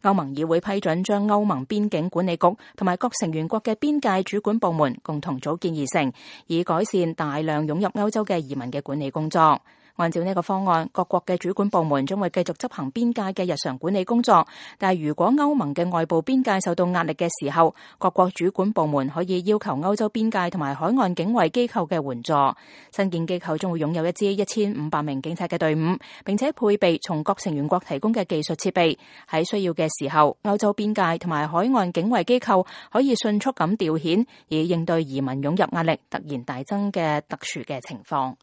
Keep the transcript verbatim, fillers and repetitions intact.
歐盟議會批准將歐盟邊境管理局同埋各成員國嘅邊界主管部門共同組建而成，以改善大量湧入歐洲嘅移民嘅管理工作。按照呢個方案，各國嘅主管部門將會繼續執行邊界嘅日常管理工作，但係如果歐盟嘅外部邊界受到壓力嘅時候，各國主管部門可以要求歐洲邊界同埋海岸警衛機構嘅援助。新建機構將會擁有一支一千五百名警察嘅隊伍，並且配備從各成員國提供嘅技術設備。喺需要嘅時候，歐洲邊界同埋海岸警衛機構可以迅速咁調遣，以應對移民湧入壓力突然大增嘅特殊嘅情況。